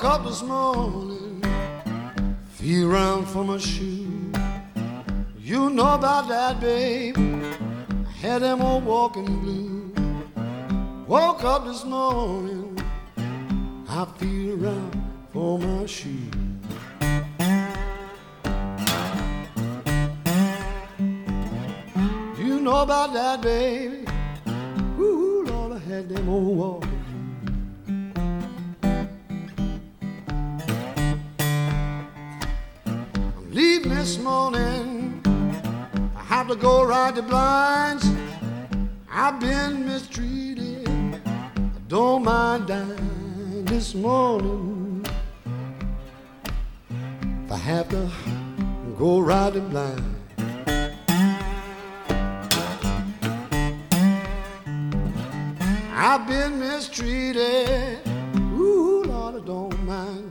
Woke up this morning, feel around for my shoe. You know about that, babe. I had them old walking blue. Woke up this morning, I feel around for my shoe. You know about that, baby. Ooh, Lord, I had them old walking. Leave this morning, I have to go ride the blinds. I've been mistreated, I don't mind dying this morning. If I have to go ride the blinds. I've been mistreated, ooh, Lord, I don't mind.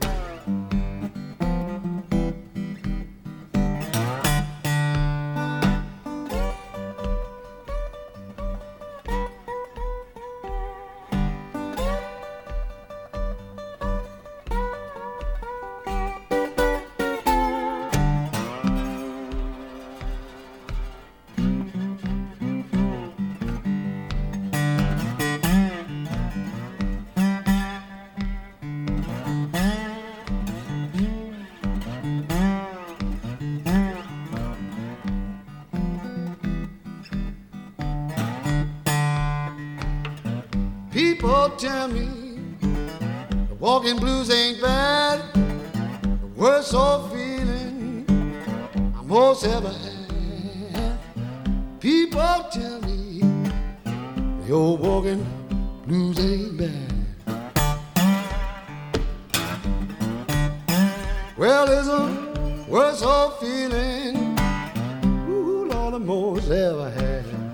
People tell me the walking blues ain't bad. The worst old feeling I most ever had. People tell me the old walking blues ain't bad. Well, there's a worse old feeling, ooh, Lord, I most ever had.